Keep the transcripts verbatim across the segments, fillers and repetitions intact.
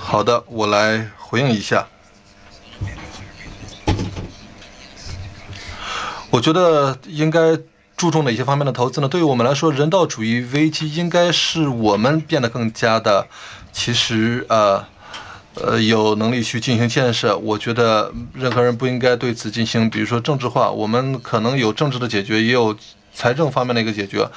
好的，我来回应一下。我觉得应该注重哪些方面的投资呢？对于我们来说，人道主义危机应该是我们变得更加的，其实呃呃有能力去进行建设。我觉得任何人不应该对此进行，比如说政治化。我们可能有政治的解决，也有财政方面的一个解决。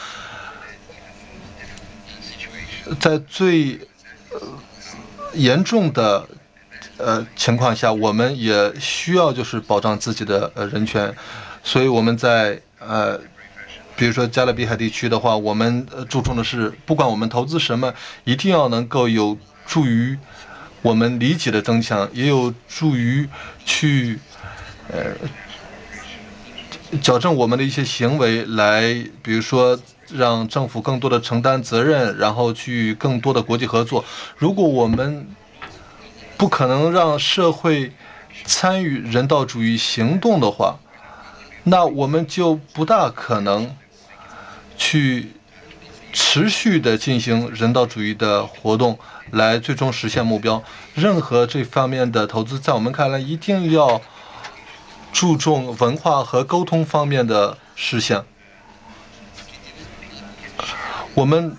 在最严重的呃情况下，我们也需要就是保障自己的呃人权，所以我们在呃，比如说加勒比海地区的话，我们呃注重的是，不管我们投资什么，一定要能够有助于我们理解的增强，也有助于去呃矫正我们的一些行为，来比如说让政府更多的承担责任，然后去更多的国际合作。如果我们不可能让社会参与人道主义行动的话，那我们就不大可能去持续的进行人道主义的活动，来最终实现目标。任何这方面的投资，在我们看来，一定要注重文化和沟通方面的事项。我们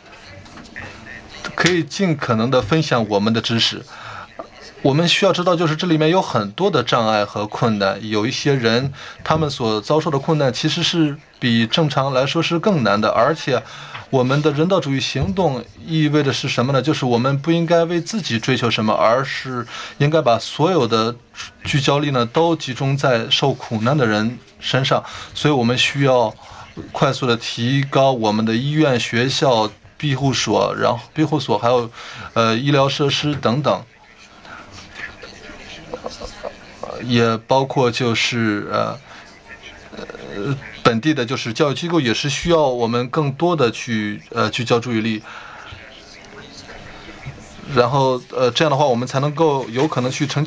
可以尽可能的分享我们的知识。我们需要知道，就是这里面有很多的障碍和困难，有一些人他们所遭受的困难其实是比正常来说是更难的，而且我们的人道主义行动意味着是什么呢？就是我们不应该为自己追求什么，而是应该把所有的聚焦力呢都集中在受苦难的人身上，所以我们需要快速的提高我们的医院、学校、庇护所，然后庇护所还有呃医疗设施等等。也包括就是呃呃本地的，就是教育机构也是需要我们更多的去呃聚焦注意力，然后呃这样的话我们才能够有可能去成。